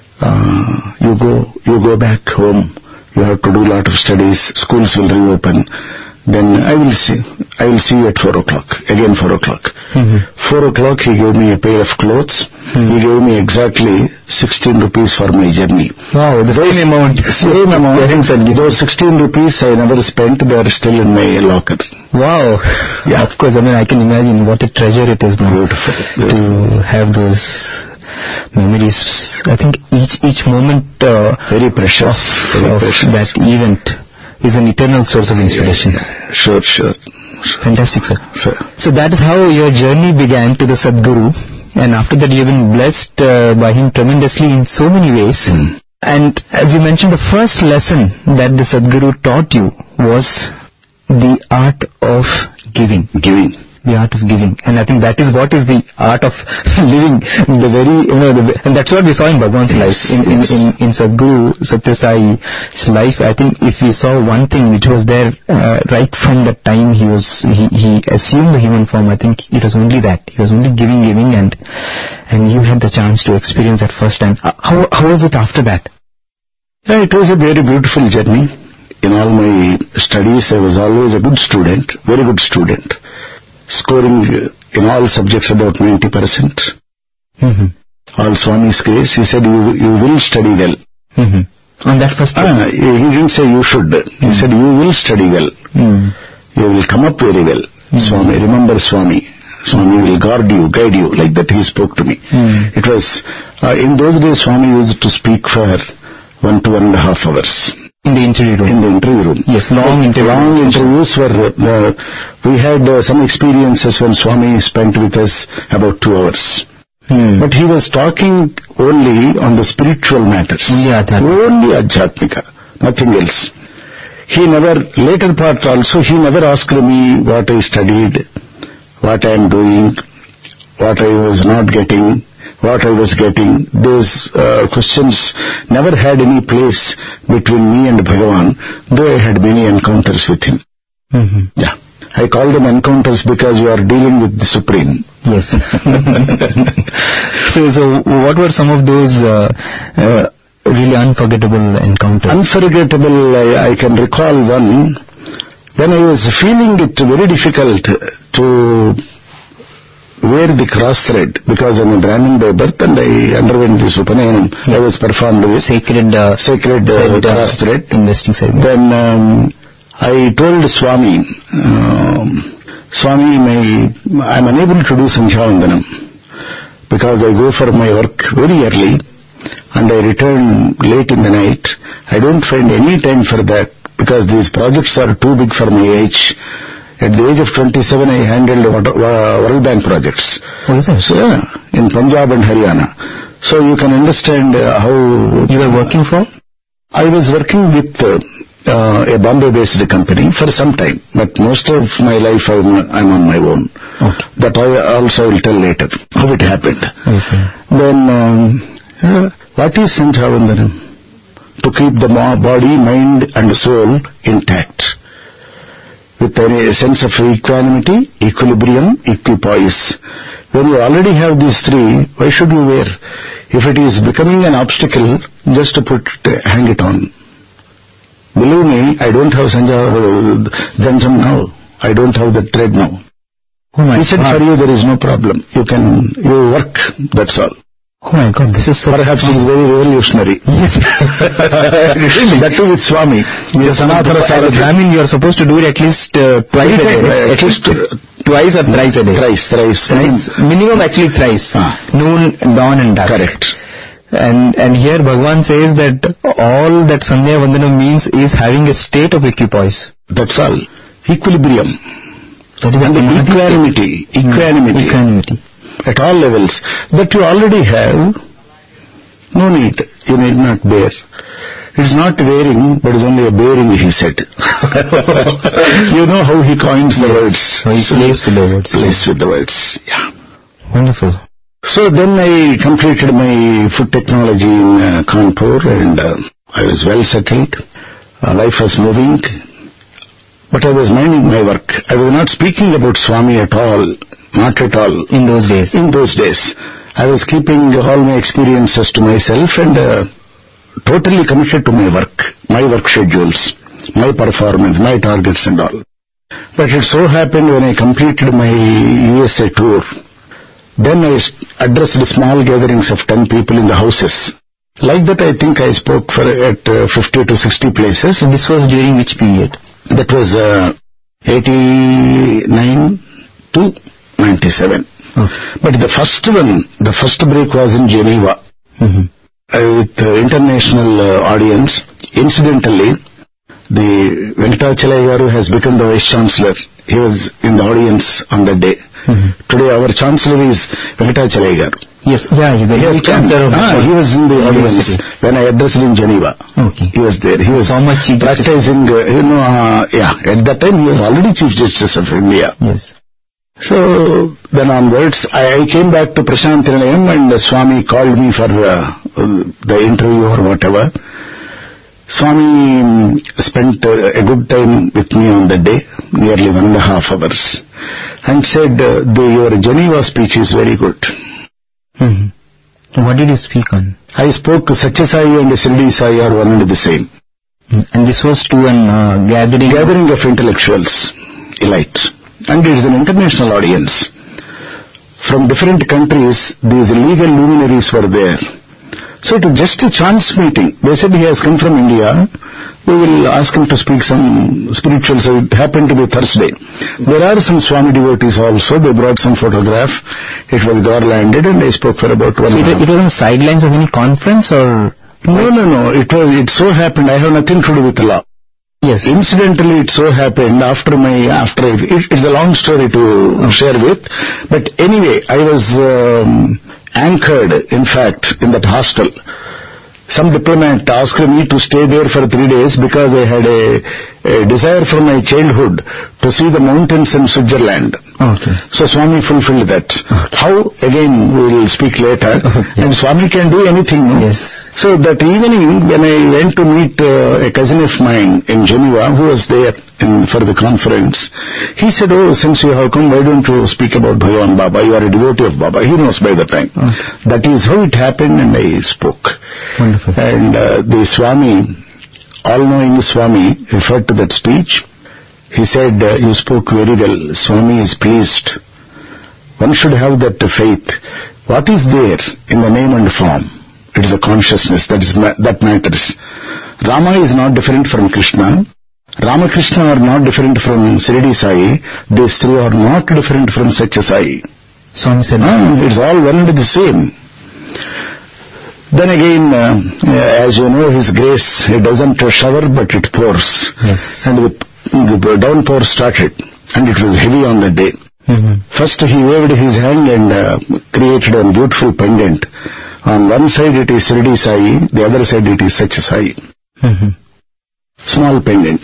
Uh, you go, you go back home. You have to do a lot of studies. Schools will reopen. Then I will see, I will see you at four o'clock. Again four o'clock. Mm-hmm. Four o'clock he gave me a pair of clothes. Mm-hmm. He gave me exactly sixteen rupees for my journey. Wow, the those, same amount. Same amount. Those sixteen rupees I never spent. They are still in my locker. Wow. Yeah. Of course, I mean, I can imagine what a treasure it is now. Beautiful. Beautiful. To have those memories. I think each, each moment, uh, very precious. Of, very of precious. that event is an eternal source of inspiration. Yeah, sure, sure, sure. Fantastic, sir. Sir. So that is how your journey began to the Sadguru, and after that you have been blessed uh, by him tremendously in so many ways. Mm. And as you mentioned, the first lesson that the Sadguru taught you was the art of giving. Giving. The art of giving. And I think that is what is the art of living, the very, you know, the, and that's what we saw in Bhagwan's life, in, in, in, in Sadguru Satya Sai's life. I think if we saw one thing which was there uh, right from the time he was, he, he assumed the human form, I think it was only that. He was only giving, giving, and and you had the chance to experience that first time. How, how was it after that? Yeah, it was a very beautiful journey. In all my studies, I was always a good student, very good student. Scoring in all subjects about ninety percent. Mm-hmm. All Swami's grace, he said, you, you will study well. Mm-hmm. On that first time? Ah, he didn't say you should. Mm-hmm. He said, you will study well. Mm-hmm. You will come up very well. Mm-hmm. Swami, remember Swami. Swami will guard you, guide you. Like that he spoke to me. Mm-hmm. It was, uh, in those days Swami used to speak for one to one and a half hours. In the interview room? In the interview room. Yes, long interview. Long interviews were, uh, we had uh, some experiences when Swami spent with us about two hours. Hmm. But he was talking only on the spiritual matters. Only Adhyatmika. Only Adhyatmika. Nothing else. He never, later part also, he never asked me what I studied, what I am doing, what I was not getting, what I was getting. Those uh, questions never had any place between me and Bhagavan, though I had many encounters with him. Mm-hmm. Yeah. I call them encounters because you are dealing with the Supreme. Yes. so, so what were some of those uh, uh, really unforgettable encounters? Unforgettable, I, I can recall one. When I was feeling it very difficult to wear the cross thread, because I'm a Brahmin by birth and I underwent this Upanayanam. Yes. I was performed with sacred, uh, sacred uh, cross thread. Investing ceremony. Then um, I told Swami, um, Swami, my, I'm unable to do Sandhyavandanam because I go for my work very early and I return late in the night. I don't find any time for that because these projects are too big for my age. At the age of twenty-seven, I handled World Bank projects. What is that? So, yeah, in Punjab and Haryana. So you can understand uh, how... You were working for? I was working with uh, uh, a Bombay-based company for some time, but most of my life I'm, I'm on my own. Okay. That I also will tell later, how it happened. Okay. Then, um, uh, what is Sandhyavandanam? To keep the body, mind and soul intact. With a sense of equanimity, equilibrium, equipoise. When you already have these three, why should you wear? If it is becoming an obstacle, just to put, uh, hang it on. Believe me, I don't have Sanja, Zanjam now. I don't have the thread now. Oh my he said, God. For you there is no problem. You can, you work, that's all. Oh my God, this is so... Perhaps it is very revolutionary. Yes. Really? That too with Swami. Yes, I mean, you are supposed to do it at least uh, twice a day. At least uh, twice or thrice a day? Thrice, thrice. Thrice. Minimum actually thrice. Ah. Noon, dawn and dusk. Correct. And and here Bhagavan says that all that Sandhya Vandana means is having a state of equipoise. That's all. Equilibrium. That is and equanimity. Equanimity. Equanimity. At all levels. That you already have. No need. You need not bear. It's not bearing, but it's only a bearing, he said. You know how he coins the yes. words. So he plays with the words. Plays with the words. Yeah. Wonderful. So then I completed my food technology in uh, Kanpur, and uh, I was well settled. Uh, life was moving, but I was minding my work. I was not speaking about Swami at all, not at all. In those days? In those days. I was keeping all my experiences to myself and uh, totally committed to my work, my work schedules, my performance, my targets and all. But it so happened when I completed my U S A tour, then I addressed small gatherings of ten people in the houses. Like that I think I spoke for at uh, fifty to sixty places. And this was during which period? That was uh, eighty-nine to ninety-seven. Okay. But the first one, the first break was in Geneva. Mm-hmm. Uh, with uh, international uh, audience. Incidentally, the Venkatachalaya Garu has become the Vice Chancellor. He was in the audience on that day. Mm-hmm. Today our Chancellor is Venkatachalaya Garu. Yes, yeah, he, he, was Chancellor of ah, he was in the audience when I addressed in Geneva. Okay. He was there. He was so much practicing, uh, you know, uh, yeah, at that time he was already Chief Justice of India. Yes. So, then onwards, I, I came back to Prashant Nilayam and uh, Swami called me for uh, uh, the interview or whatever. Swami um, spent uh, a good time with me on that day, nearly one and a half hours, and said, uh, the, your Geneva speech is very good. Mm-hmm. What did you speak on? I spoke Satya Sai and Shirdi Sai are one and the same. And this was to an uh, gathering? Gathering of intellectuals, elites. And it is an international audience. From different countries, these legal luminaries were there. So it was just a chance meeting. They said he has come from India. We will ask him to speak some spiritual. So it happened to be Thursday. There are some Swami devotees also. They brought some photograph. It was garlanded and I spoke for about one so hour. It was on the sidelines of any conference or? No, no, no. It was. It so happened. I have nothing to do with law. Yes. Incidentally, it so happened after my, after, I, it, it's a long story to oh. share with, but anyway, I was um, anchored, in fact, in that hostel. Some diplomat asked me to stay there for three days because I had a, a desire from my childhood to see the mountains in Switzerland. Okay. So Swami fulfilled that. Okay. How? Again, we will speak later. Okay. And Swami can do anything, no? Yes. So that evening, when I went to meet uh, a cousin of mine in Geneva, who was there in, for the conference, he said, oh, since you have come, why don't you speak about Bhagavan Baba? You are a devotee of Baba. He knows by the time. Okay. That is how it happened, and I spoke. Wonderful. And uh, the Swami, all-knowing Swami, referred to that speech. He said, uh, you spoke very well. Swami is pleased. One should have that faith. What is there in the name and form? It is a consciousness that is ma- that matters. Rama is not different from Krishna. Ramakrishna are not different from Shirdi Sai. These three are not different from Satya Sai. Swami said, no, it's all one and the same. Then again, uh, as you know, His grace, it doesn't shower but it pours. Yes. And the, the downpour started, and it was heavy on the day. Mm-hmm. First he waved his hand and uh, created a beautiful pendant. On one side it is Shirdi Sai, the other side it is Satya Sai. Mm-hmm. Small pendant.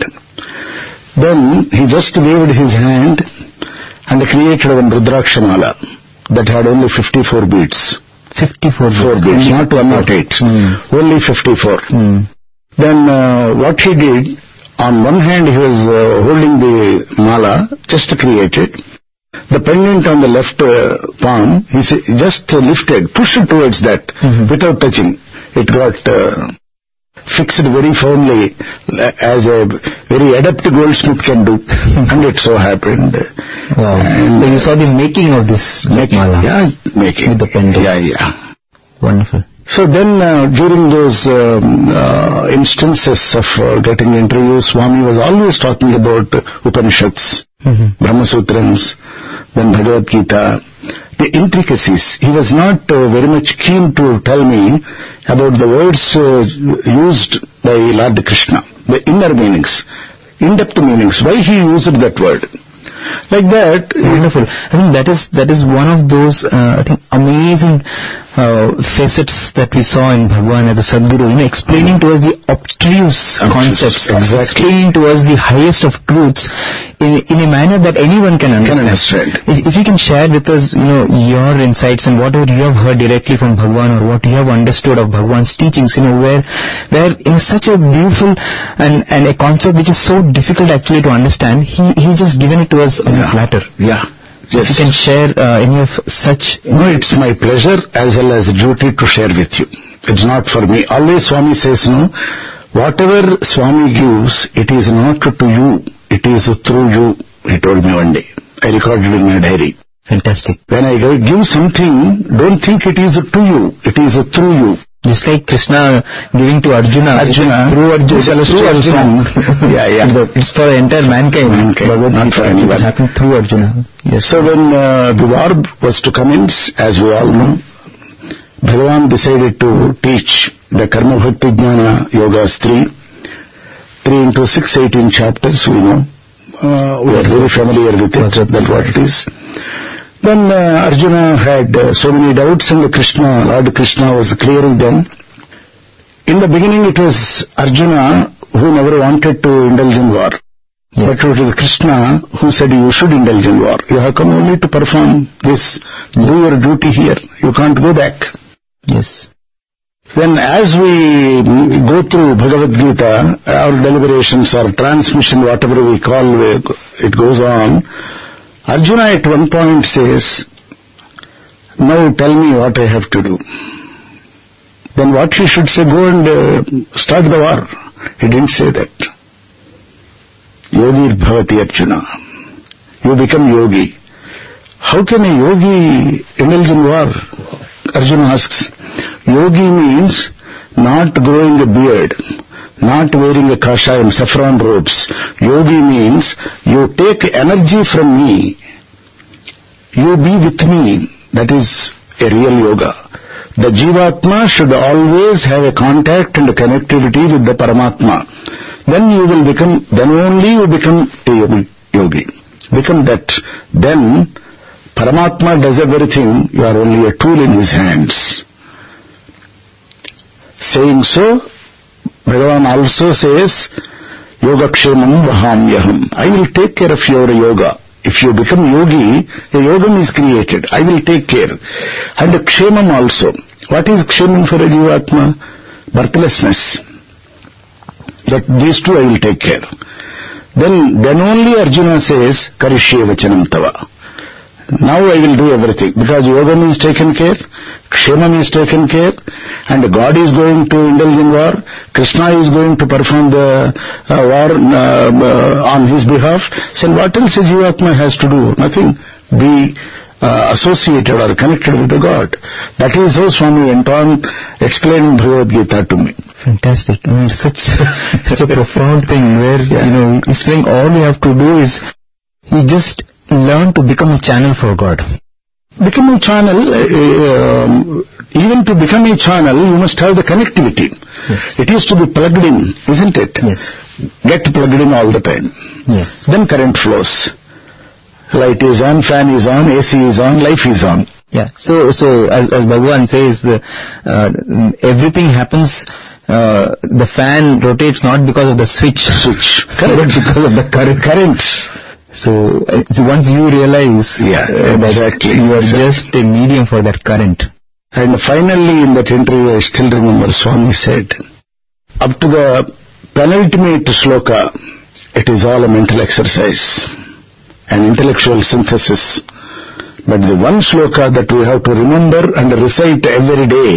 Then he just waved his hand and created one Rudraksha Mala that had only fifty-four beads. fifty-four Four beads, not one oh eight. Mm. Only fifty-four. Mm. Then uh, what he did, on one hand he was uh, holding the mala, just created. The pendant on the left uh, palm, he just uh, lifted, pushed it towards that, mm-hmm. without touching. It got uh, fixed very firmly, as a very adept goldsmith can do. And it so happened. Wow. And so you saw the making of this making, mala? Yeah, making. With the pendant? Yeah, yeah. Wonderful. So then, uh, during those um, uh, instances of uh, getting interviews, Swami was always talking about uh, Upanishads, mm-hmm. Brahma Sutrams, then Bhagavad Gita, the intricacies. He was not uh, very much keen to tell me about the words uh, used by Lord Krishna, the inner meanings, in-depth meanings, why he used that word. Like that. Wonderful. I think that is that is one of those uh, I think amazing uh, facets that we saw in Bhagwan as a Sadguru, you know, explaining to us the obtruse concepts, exactly. explaining to us the highest of truths in, in a manner that anyone can understand. Can understand. If, if you can share with us, you know, your insights and whatever you have heard directly from Bhagwan or what you have understood of Bhagwan's teachings, you know, where where in such a beautiful and, and a concept which is so difficult actually to understand, he he's just given it to us on yeah. a platter. Yeah. Yes. If you can share uh, any of such... No, it's my pleasure as well as duty to share with you. It's not for me. Always Swami says, no, whatever Swami gives, it is not to you, it is through you, he told me one day. I recorded in my diary. Fantastic. When I give something, don't think it is to you, it is through you. Just like Krishna giving to Arjuna, Arjuna, through Arjuna, through Arjuna. yeah, yeah. It's, it's for the entire mankind. mankind not for anyone. It's happened through Arjuna. Yes. So when uh, the war was to commence, as we all know, Bhagavan decided to teach the Karma Bhakti Jnana Yogas three, three into six, eighteen chapters, we know. Uh, we are very familiar with it, that's what it is. Then uh, Arjuna had uh, so many doubts and Krishna, Lord Krishna was clearing them. In the beginning it was Arjuna who never wanted to indulge in war. Yes. But it was Krishna who said you should indulge in war. You have come only to perform this, do your duty here. You can't go back. Yes. Then as we go through Bhagavad Gita, our deliberations or transmission, whatever we call it goes on, Arjuna at one point says, now tell me what I have to do. Then what he should say, go and uh, start the war. He didn't say that. Yogi bhavati Arjuna. You become yogi. How can a yogi indulge in war? Arjuna asks. Yogi means not growing a beard, not wearing a kashayam, saffron robes. Yogi means you take energy from me, you be with me. That is a real yoga. The Jivatma should always have a contact and a connectivity with the Paramatma. Then you will become, then only you become a yogi. Become that. Then Paramatma does everything, you are only a tool in his hands. Saying so, Bhagavan also says, Yogakshemam vahamyaham. I will take care of your yoga. If you become yogi, a yogam is created. I will take care. And kshemam also. What is kshemam for a jivatma? Birthlessness. That these two I will take care. Then, then only Arjuna says, Karishye vachanam tava. Now I will do everything, because yogam is taken care, kshemam is taken care, and God is going to indulge in war, Krishna is going to perform the uh, war uh, uh, on his behalf. So what else a Jivatma has to do? Nothing. Be uh, associated or connected with the God. That is how Swami went on explaining Bhagavad Gita to me. Fantastic. I mean, such, such a profound thing where, yeah. you know, he's saying all you have to do is, you just learn to become a channel for God. Become a channel, uh, um, even to become a channel, you must have the connectivity. Yes. It is to be plugged in, isn't it? Yes. Get plugged in all the time. Yes. Then current flows. Light is on, fan is on, A C is on, life is on. Yeah. So, so as, as Bhagavan says, the, uh, everything happens. Uh, the fan rotates not because of the switch, switch, but because of the current. Current. So, uh, so once you realize yeah, uh, exactly. that you are exactly. just a medium for that current. And finally in that interview I still remember Swami said, up to the penultimate sloka, it is all a mental exercise, an intellectual synthesis. But the one sloka that we have to remember and recite every day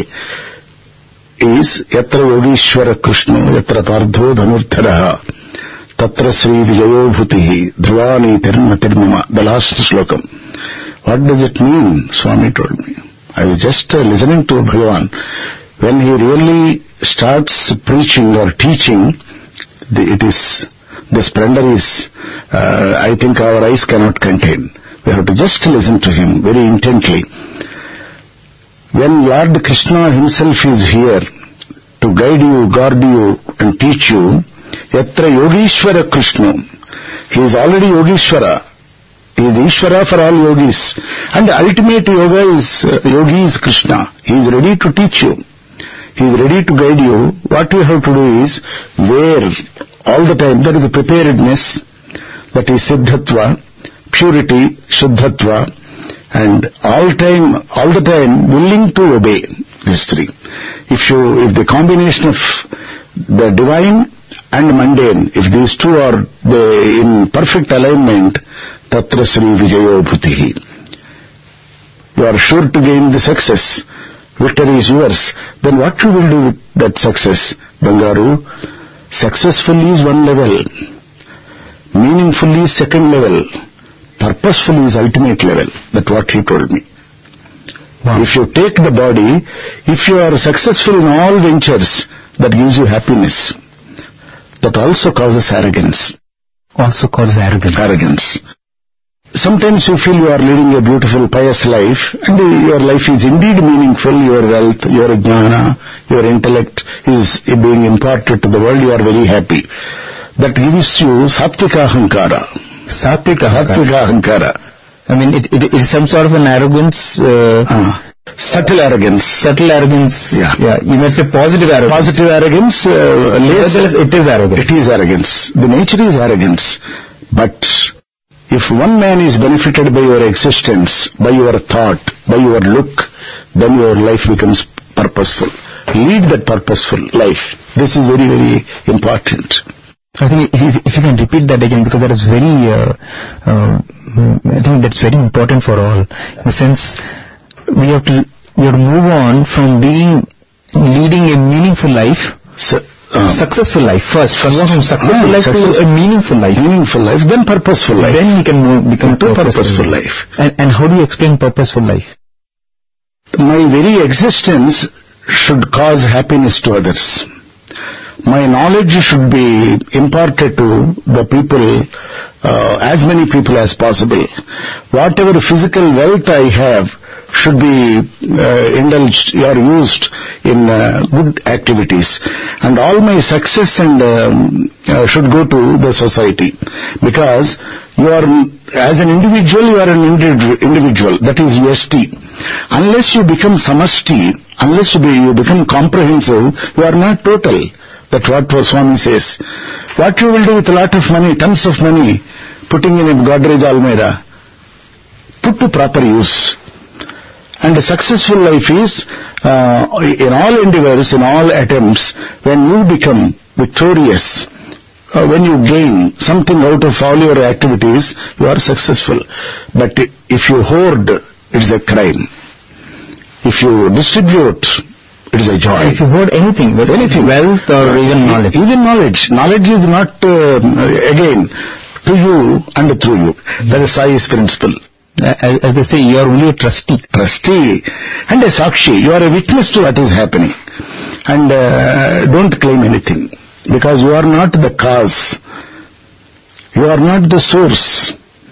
is Yatra Yogishwara Krishna Yatra Pardho Dhanurtharaha Tatra Sri Vijayo Bhutihi Dhruvani Tirma Tirmama. The last slokam. What does it mean? Swami told me. I was just uh, listening to Bhagavan. When he really starts preaching or teaching, the, it is, the splendor is, uh, I think our eyes cannot contain. We have to just listen to him very intently. When Lord Krishna himself is here to guide you, guard you and teach you, Yatra Yogishwara Krishna, he is already Yogishwara. He is Ishvara for all yogis. And the ultimate yoga is, uh, yogi is Krishna. He is ready to teach you. He is ready to guide you. What we have to do is, where all the time there is a preparedness, that is Siddhatva, purity, Shuddhatva, and all time, all the time willing to obey these three. If you, if the combination of the divine and mundane, if these two are the, in perfect alignment, Tatra Sri Vijayo Bhutihi. You are sure to gain the success. Victory is yours. Then what you will do with that success? Bangaru, successfully is one level. Meaningfully is second level. Purposefully is ultimate level. That's what he told me. Wow. If you take the body, if you are successful in all ventures, that gives you happiness. That also causes arrogance. Also causes arrogance. Arrogance. Sometimes you feel you are leading a beautiful, pious life, and your life is indeed meaningful, your wealth, your jnana, your intellect is being imparted to the world, you are very happy. That gives you sattvika ahankara. Sattvika Sattvika ahankara. I mean, it, it, it is some sort of an arrogance. Uh, uh, subtle arrogance. Subtle arrogance. Yeah. yeah. You might say positive arrogance. Positive arrogance. Uh, less, it is arrogance. It is arrogance. The nature is arrogance. But if one man is benefited by your existence, by your thought, by your look, then your life becomes purposeful. Lead that purposeful life. This is very, very important. I think if, if you can repeat that again, because that is very, uh, uh, I think that's very important for all. In the sense, we have to, we have to move on from being, leading a meaningful life, so, um, successful life first. First from successful ah, life success, to a meaningful life. Meaningful life, then purposeful life. Then we can move, become to purposeful, purposeful life. And, and how do you explain purposeful life? My very existence should cause happiness to others. My knowledge should be imparted to the people, uh, as many people as possible. Whatever physical wealth I have should be uh, indulged or used in uh, good activities, and all my success and um, uh, should go to the society, because you are, as an individual, you are an individual, that is yasti. Unless you become samasti, unless you, be, you become comprehensive, you are not total. That's what Swami says. What you will do with a lot of money, tons of money, putting in a Godrej Almera, put to proper use. And a successful life is, uh, in all endeavors, in all attempts, when you become victorious, uh, when you gain something out of all your activities, you are successful. But if you hoard, it is a crime. If you distribute, it is a joy. If you hoard anything, whether anything, wealth or even knowledge. Even knowledge. Knowledge is not, uh, again, to you and through you. That is Sai's principle. As, as they say, you are only a trustee. Trustee. And a sakshi. You are a witness to what is happening. And uh, don't claim anything. Because you are not the cause. You are not the source.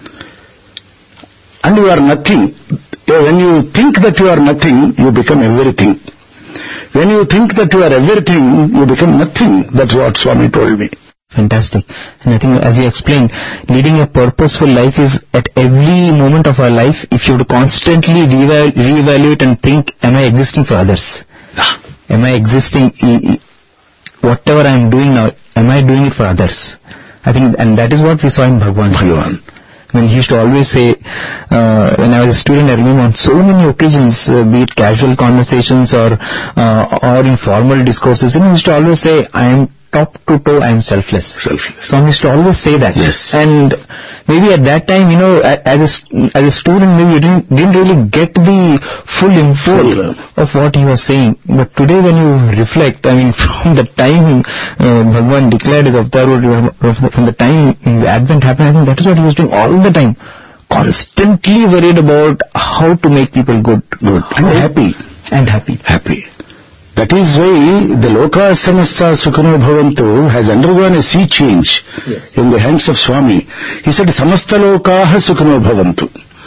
And you are nothing. When you think that you are nothing, you become everything. When you think that you are everything, you become nothing. That's what Swami told me. Fantastic. And I think, as you explained, leading a purposeful life is at every moment of our life, if you have to constantly re- reevaluate and think, am I existing for others? Am I existing, whatever I am doing now, am I doing it for others? I think, and that is what we saw in Bhagwan. Bhagwan. When he used to always say, uh, when I was a student, I remember on so many occasions, uh, be it casual conversations or uh, or informal discourses, he used to always say, I am top to toe, I am selfless. Selfless. So I used to always say that. Yes. And maybe at that time, you know, as a, as a student, maybe you didn't, didn't really get the full import full. of what he was saying. But today when you reflect, I mean, from the time uh, Bhagwan declared his avatar, from the time his advent happened, I think that is what he was doing all the time. Constantly worried about how to make people good. Good. And happy. And happy. Happy. That is why the Loka Samasta Sukhano Bhavantu has undergone a sea change yes. in the hands of Swami. He said, Samasta Lokaha Sukhano Bhavantu.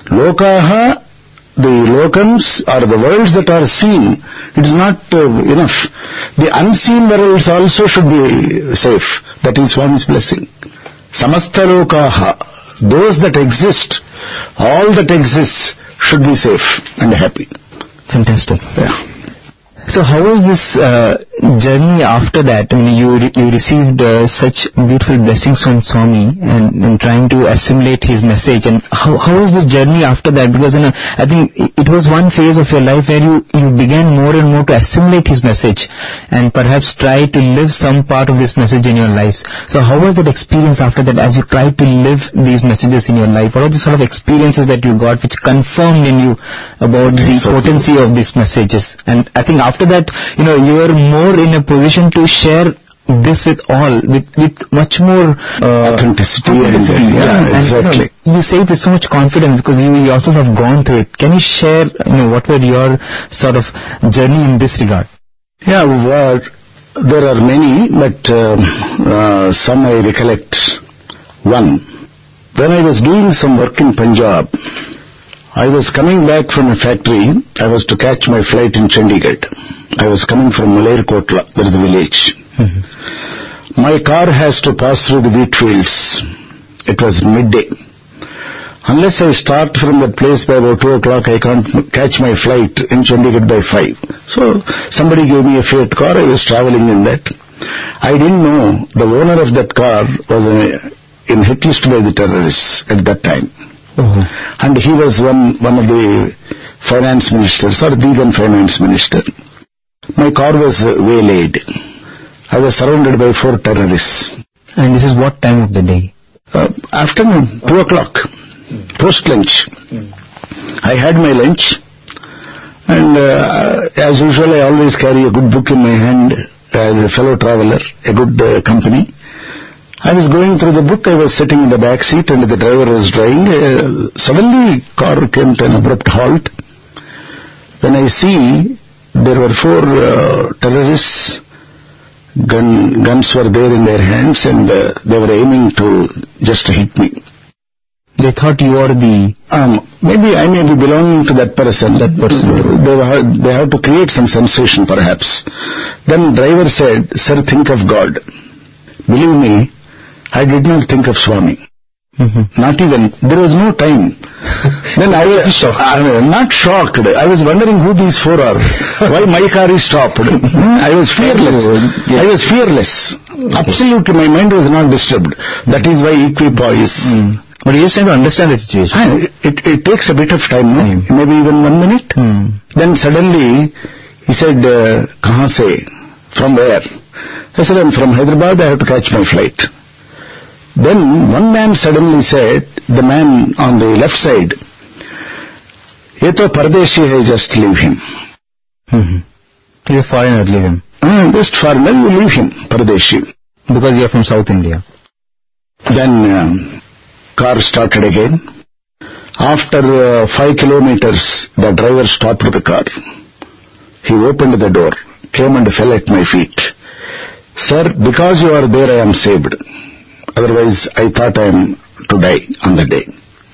Lokaha, the lokams or the worlds that are seen, it is not uh, enough. The unseen worlds also should be safe. That is Swami's blessing. Samasta lokaha, those that exist, all that exists should be safe and happy. Fantastic. Yeah. So how was this uh, journey after that? I mean, you re- you received uh, such beautiful blessings from Swami and, and trying to assimilate his message. And how how was the journey after that? Because you know, I think it was one phase of your life where you, you began more and more to assimilate his message and perhaps try to live some part of this message in your lives. So how was that experience after that as you tried to live these messages in your life? What are the sort of experiences that you got which confirmed in you about the potency of these messages? And I think after After that, you know, you are more in a position to share this with all, with with much more uh, authenticity. authenticity. And, yeah, yeah, exactly. And, you, know, you say it with so much confidence because you yourself have gone through it. Can you share, you know, what were your sort of journey in this regard? Yeah, uh, there are many, but uh, uh, some I recollect. One, when I was doing some work in Punjab, I was coming back from a factory. I was to catch my flight in Chandigarh. I was coming from Malerkotla, that is the village. Mm-hmm. My car has to pass through the wheat fields. It was midday. Unless I start from that place by about two o'clock, I can't catch my flight in Chandigarh by five. So somebody gave me a Fiat car. I was traveling in that. I didn't know the owner of that car was a, in hit list by the terrorists at that time. Uh-huh. And he was one one of the finance ministers, or the then finance minister. My car was uh, waylaid. I was surrounded by four terrorists. And this is what time of the day? Uh, afternoon, two o'clock, post-lunch. I had my lunch, and uh, as usual I always carry a good book in my hand as a fellow traveler, a good uh, company. I was going through the book, I was sitting in the back seat and the driver was driving. Uh, suddenly, car came to an abrupt halt. When I see, there were four uh, terrorists, gun, guns were there in their hands and uh, they were aiming to just hit me. They thought you were the... Um, maybe I may be belonging to that person. That person. They, were, they have to create some sensation perhaps. Then driver said, "Sir, think of God." Believe me, I did not think of Swami. Mm-hmm. Not even. There was no time. Then I was shocked. I mean, not shocked. I was wondering who these four are. Why my car is stopped. I was fearless. I was fearless. Absolutely, my mind was not disturbed. That is why equipoise. Mm. But you just trying to understand the situation. I, it, it takes a bit of time, no? Mm. Maybe even one minute. Mm. Then suddenly, he said, uh, "Kahan se? From where?" I said, "I'm from Hyderabad. I have to catch my flight." Then one man suddenly said, the man on the left side, "Ye to pardeshi hai, just leave him." Mm-hmm. You're a foreigner, leave him. Uh, just foreigner, you leave him, pardeshi. Because you're from South India. Then um, car started again. After uh, five kilometers, the driver stopped the car. He opened the door, came and fell at my feet. "Sir, because you are there, I am saved. Otherwise, I thought I am to die on the day."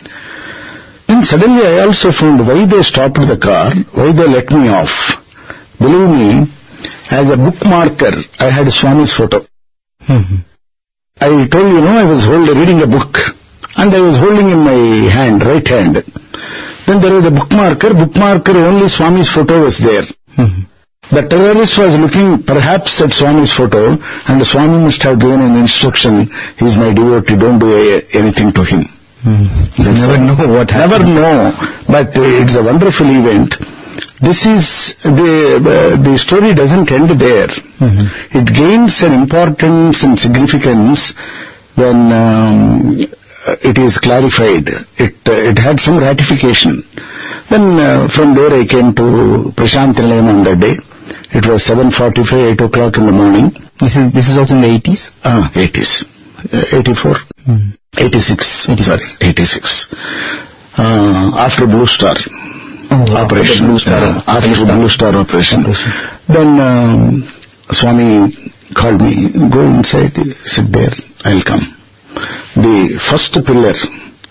And suddenly I also found why they stopped the car, why they let me off. Believe me, as a bookmarker, I had Swami's photo. Mm-hmm. I told you, no, I was holding, reading a book, and I was holding in my hand, right hand. Then there was a bookmarker, bookmarker, only Swami's photo was there. Mm-hmm. The terrorist was looking perhaps at Swami's photo, and the Swami must have given an instruction, "He's my devotee, don't do a, anything to him." Mm. You never know what happened. Never know, but uh, it's a wonderful event. This is, the uh, the story doesn't end there. Mm-hmm. It gains an importance and significance when um, it is clarified. It, uh, it had some ratification. Then uh, from there I came to Prashant Nilayam on that day. It was seven forty-five, eight o'clock in the morning. This is this is also in the eighties? Ah, eighties. Uh, eighty-four. Mm. eighty-six. eighty-six. Sorry, eighty-six. Uh, after Blue Star oh, wow. operation. Blue Star. Uh, after Blue Star, Blue Star operation. operation. Then um, Swami called me, "Go inside, sit there, I'll come." The first pillar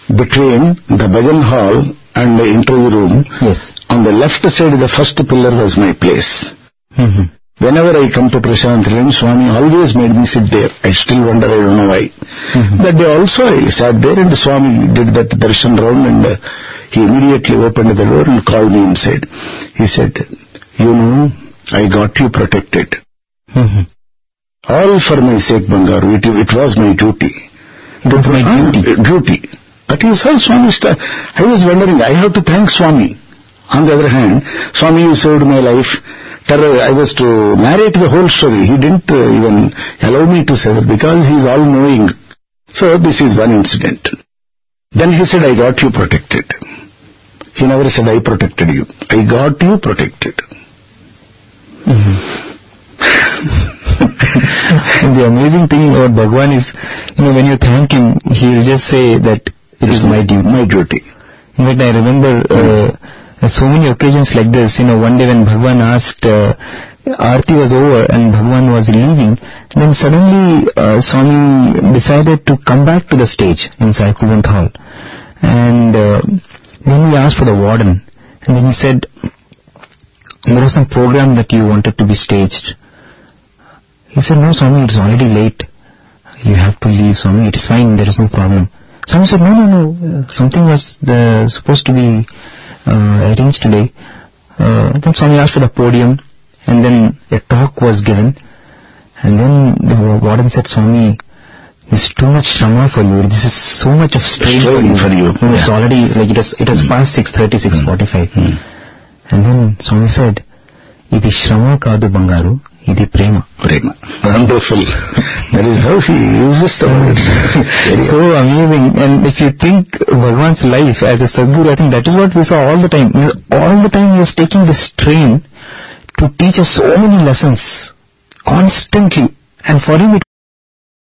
between the bhajan hall and the interview room. Yes. On the left side, the first pillar was my place. Mm-hmm. Whenever I come to Prashant Range, Swami always made me sit there. I still wonder, I don't know why. Mm-hmm. That day also I sat there and Swami did that darshan round and uh, he immediately opened the door and called me inside. He said, you know, I got you protected. Mm-hmm. All for my sake, Bangaru. It, it was my duty. It was my uh, duty. Duty. That is how Swami started. I was wondering, I have to thank Swami. On the other hand, Swami, you saved my life. I was to narrate the whole story. He didn't uh, even allow me to say that because he is all-knowing. So this is one incident. Then he said, I got you protected. He never said, I protected you. I got you protected. Mm-hmm. And the amazing thing about Bhagwan is, you know, when you thank him, he will just say that it is my duty. My duty. In fact, I remember uh, so many occasions like this. You know, one day when Bhagwan asked, uh, Aarti was over and Bhagwan was leaving, then suddenly uh, Swami decided to come back to the stage in Sai Kulwant Hall. And uh, then he asked for the warden. And then he said, there was some program that you wanted to be staged. He said, no, Swami, it's already late. You have to leave, Swami. It is fine, there is no problem. Swami said, no, no, no. Uh, something was the, supposed to be uh, arranged today. Uh, then Swami asked for the podium, and then a talk was given. And then the warden said, Swami, this is too much shrama for you. This is so much of strain for you. For you. No, it's yeah. already, like it was, it was mm. past six thirty, six forty-five. Mm. And then Swami said, Idi shrama kaadu Bangaru, idi prema. Prema. Wonderful. That is how he uses the words. So amazing. And if you think Bhagwan's life as a Sadguru, I think that is what we saw all the time. All the time he was taking the strain to teach us so many lessons. Constantly. And for him it